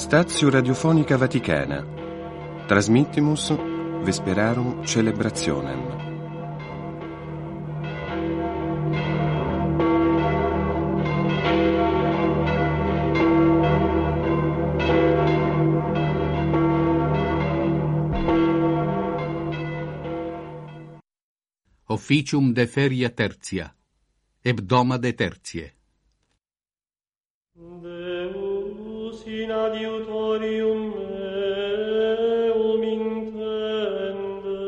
Stazio Radiofonica Vaticana. Transmittimus Vesperarum Celebrationem. Officium de feria tertia, hebdomade tertie. Deus in adiutorium meum intende.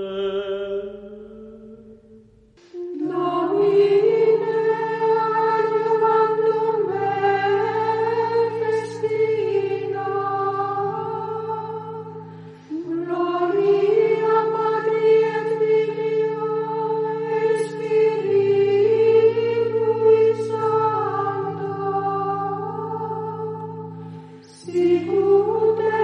Domine adjuvandum me festina. Gloria Patri et Filio et Spiritui Sancto. Sicut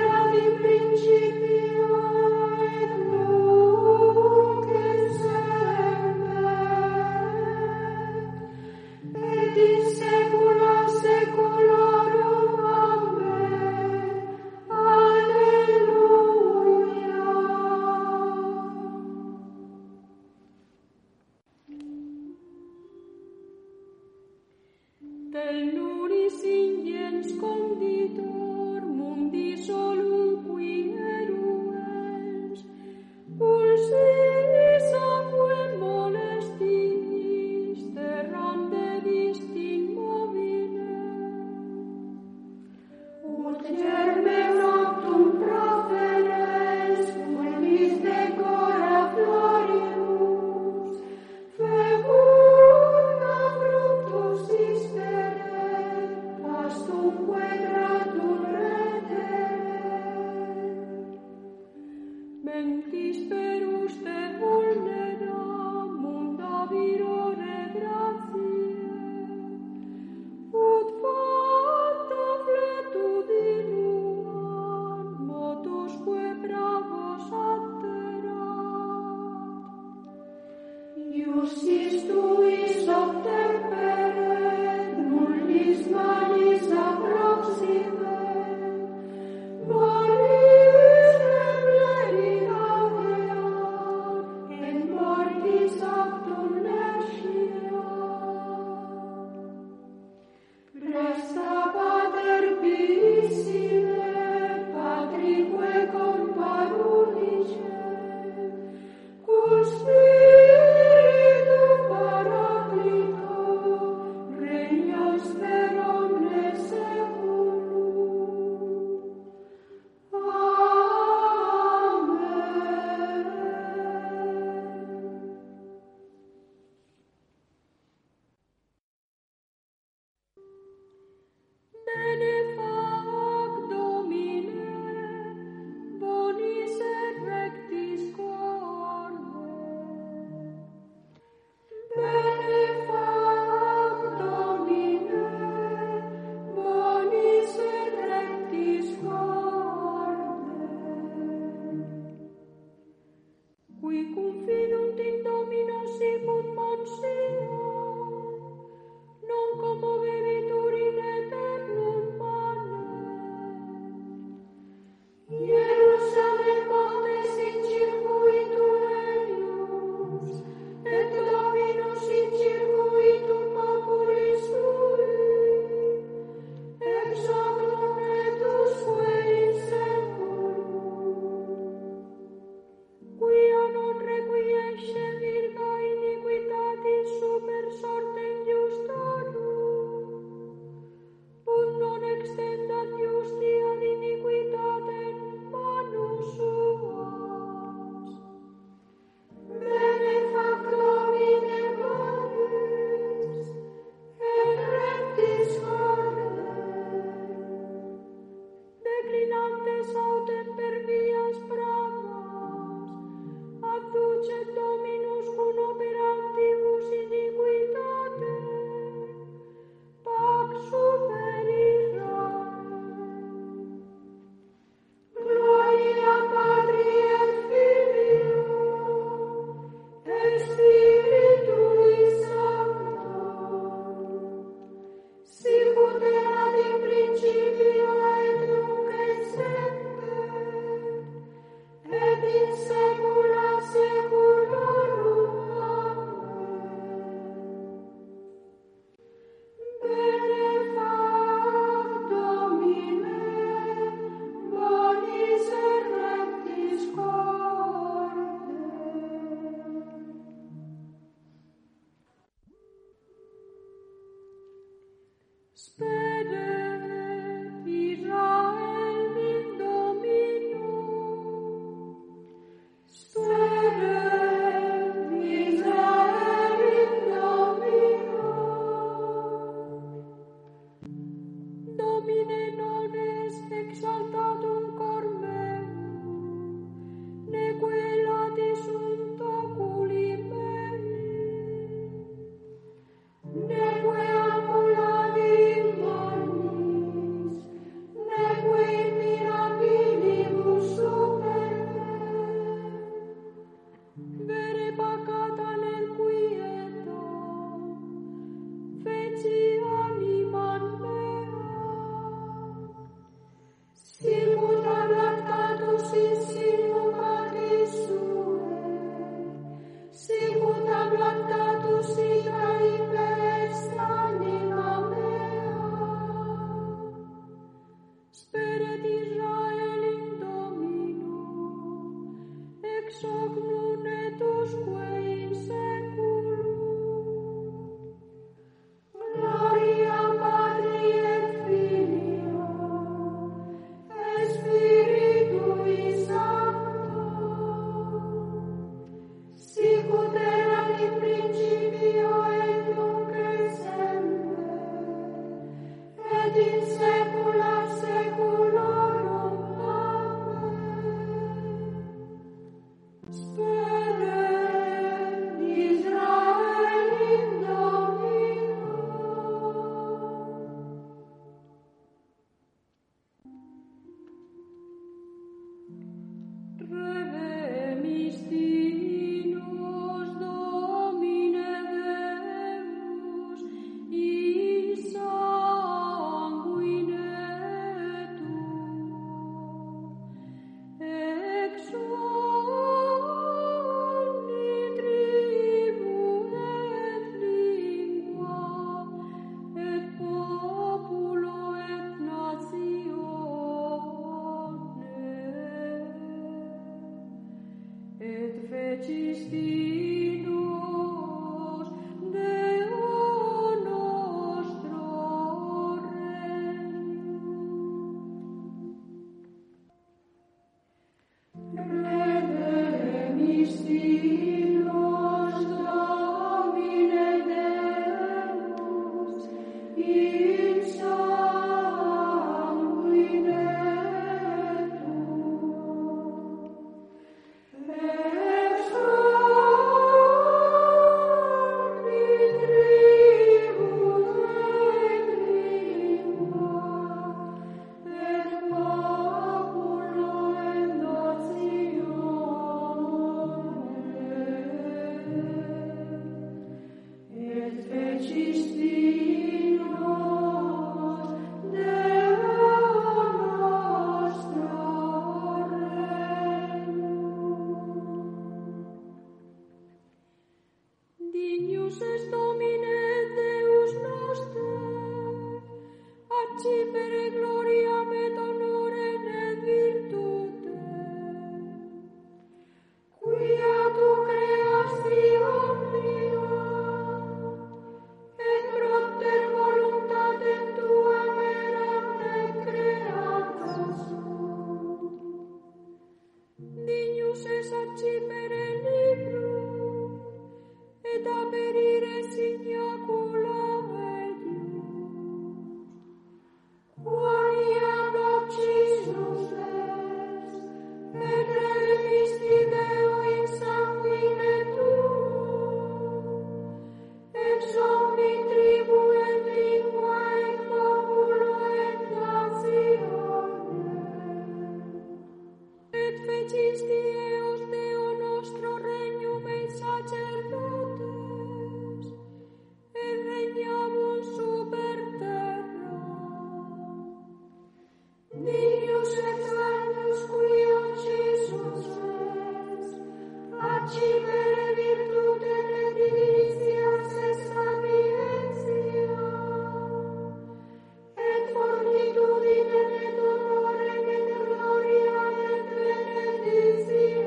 Benedictio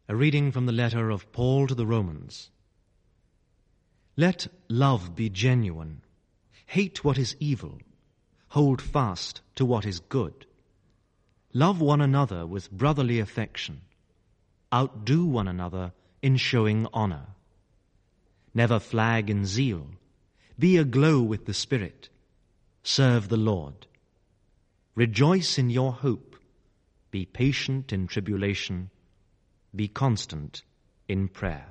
A reading from the letter of Paul to the Romans. Let love be genuine. Hate what is evil. Hold fast to what is good. Love one another with brotherly affection. Outdo one another in showing honor. Never flag in zeal. Be aglow with the Spirit. Serve the Lord. Rejoice in your hope. Be patient in tribulation. Be constant in prayer.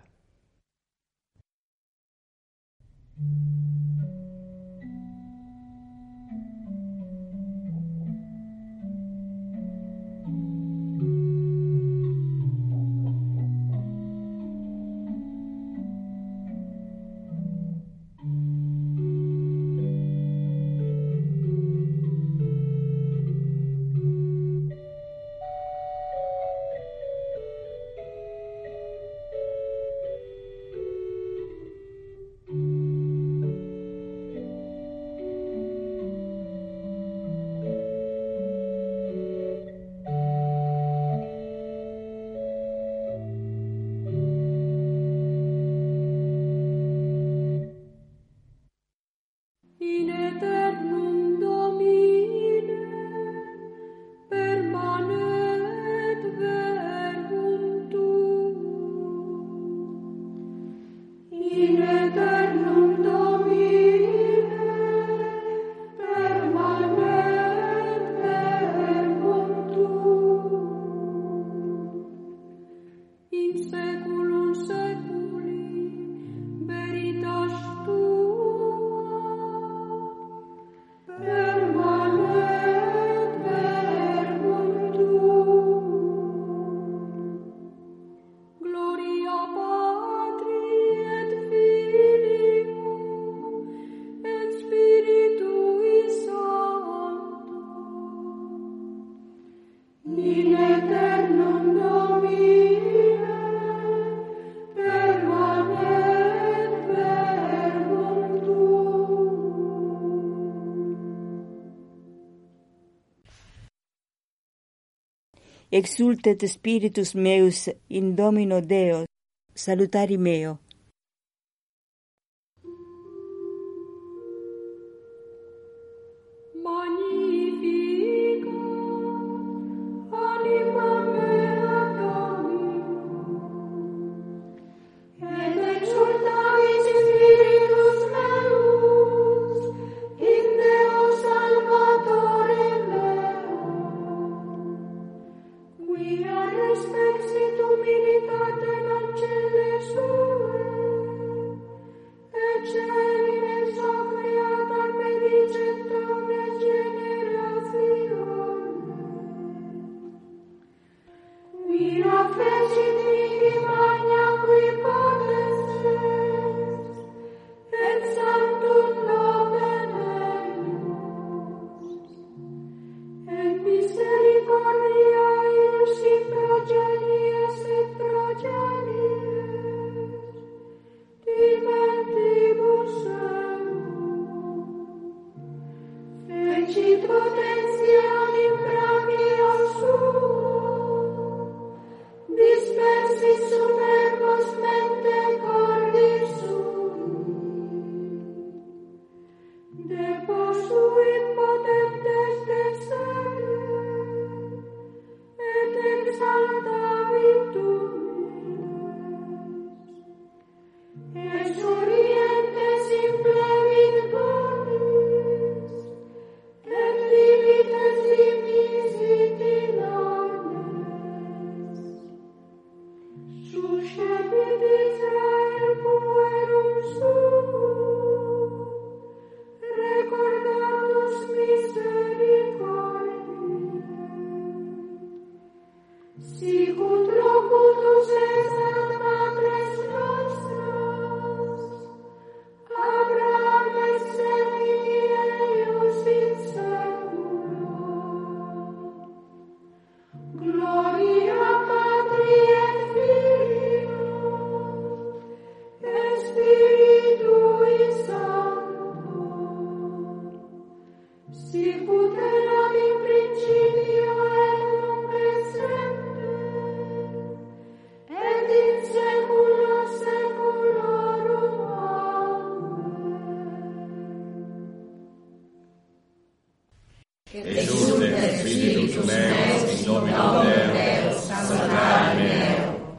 In aeternum Domine permanet verbum tuum. In aeternum Domine permanet verbum tuum. In saeculum saeculi veritas tua permanet verbum tuum. Gloria Patri et Filio et Spiritui Sancto. In aeternum Domine permanet verbum tuum. Exultet spiritus meus in Domino Deo, salutari meo. Magnifica anima mea Domino, et exultavit spiritus meus in Deo Salvatore meo, quia respexit humilitatem ancelle sue, et celim ex hoc creator benedicet omnes generationes, quia fecit mihi magna qui potens est, et sanctum nomen eius, et misericordia eius in progenies et progenies, dimentibus eius, fecit potentiam in brachio suo, dispersis superbos mente cordis sui, deposuit potentes desere, et exaltavit humiles, exorientes implevit bonis, et divi et sunt et Spiritus meus in nomine Deus, salutare meo.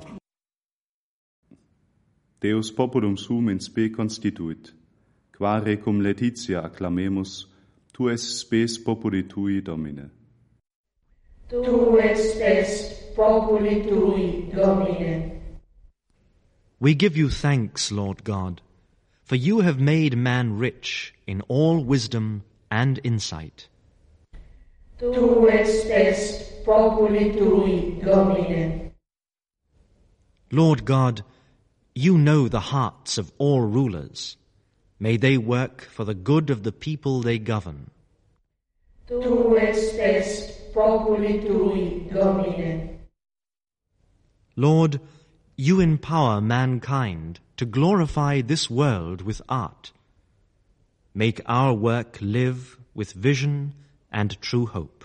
Deus populum sum in spe constituit, quare cum Laetitia acclamemus, tu es spes populi tui, Domine. Tu es spes populi tui, Domine. We give you thanks, Lord God, for you have made man rich in all wisdom and insight. Tu es spes populi tui, Domine. Lord God, you know the hearts of all rulers. May they work for the good of the people they govern. Tu es spes populi tui, Domine. Lord, you empower mankind to glorify this world with art. Make our work live with vision and true hope.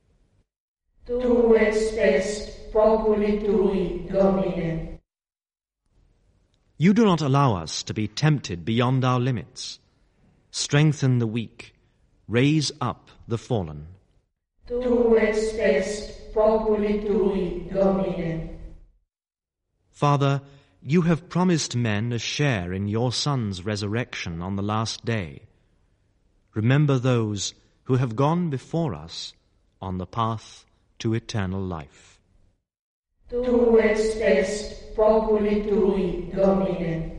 Tu es spes populi tui, Domine. You do not allow us to be tempted beyond our limits. Strengthen the weak. Raise up the fallen. Tu es spes populi tui, Domine. Father, you have promised men a share in your Son's resurrection on the last day. Remember those who have gone before us on the path to eternal life. Tu es spes populi tui, Domine.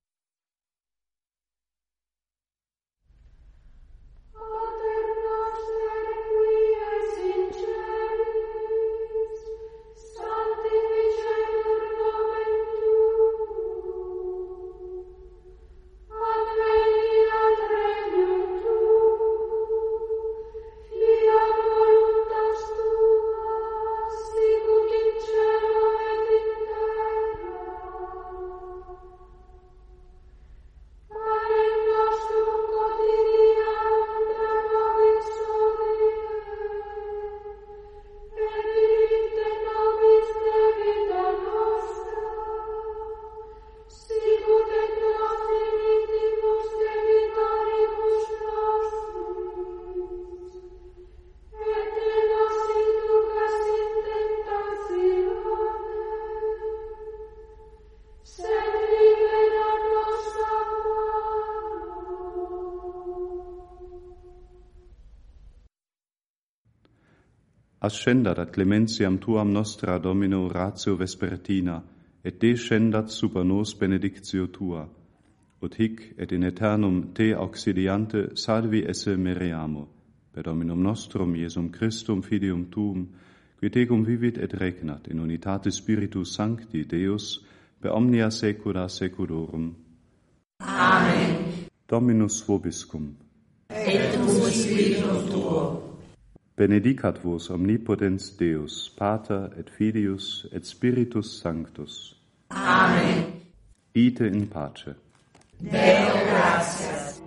Ascendat ad clementiam tuam nostra, Domino, ratio vespertina, et descendat super nos benedictio tua, ut hic et in aeternum te auxiliante salvi esse meriamo, per Dominum nostrum Iesum Christum filium tuum, qui tecum vivit et regnat in unitate Spiritus Sancti Deus, per omnia saecula saeculorum. Amen. Dominus vobiscum. Et cum spiritum tuo. Benedicat vos omnipotens Deus, Pater et Filius et Spiritus Sanctus. Amen. Ite in pace. Deo gratias.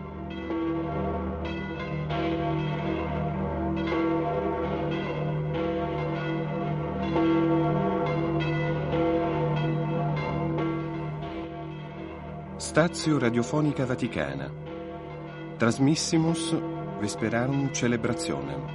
Statio Radiofonica Vaticana. Transmissimus Vesperarum Celebrationem.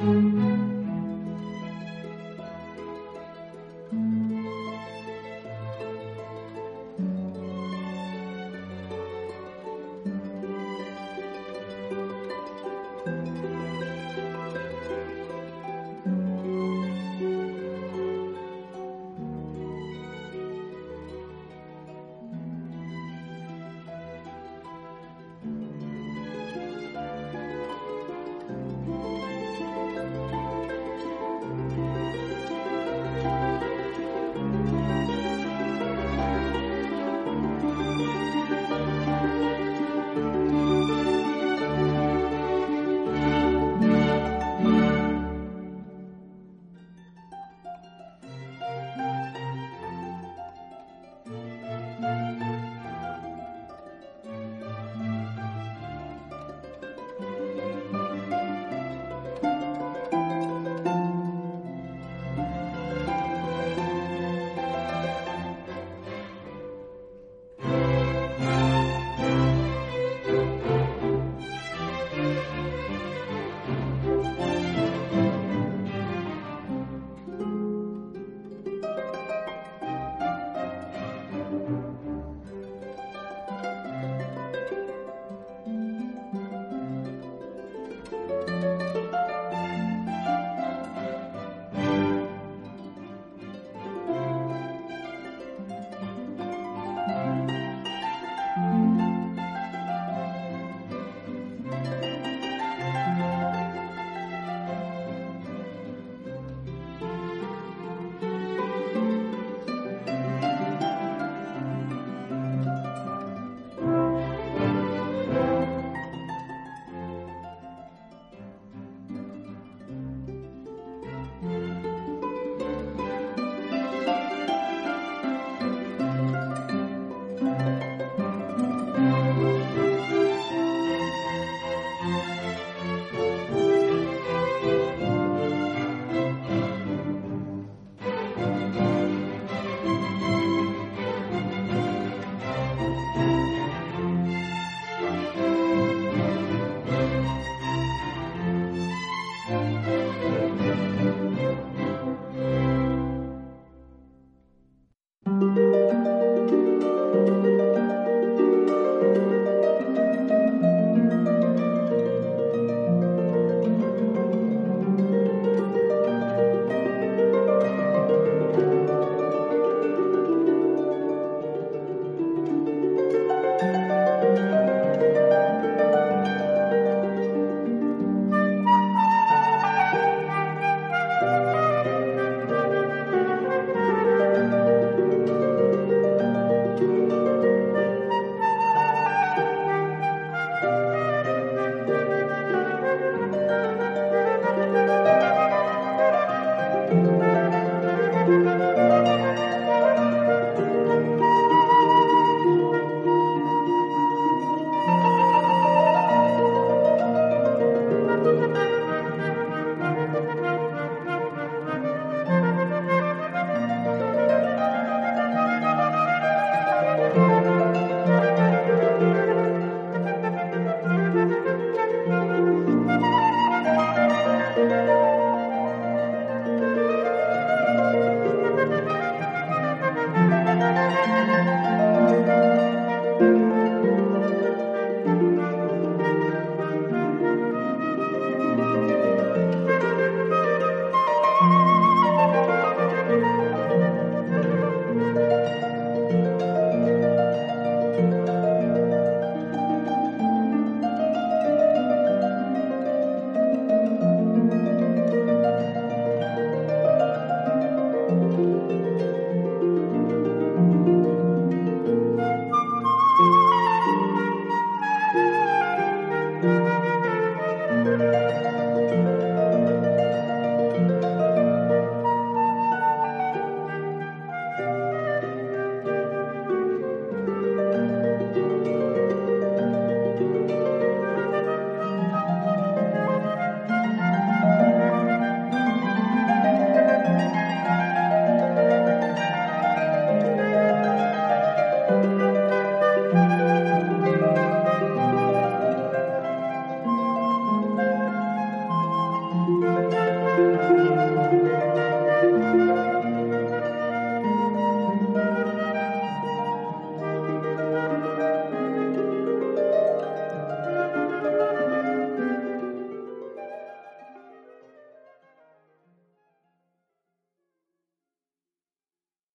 Amen.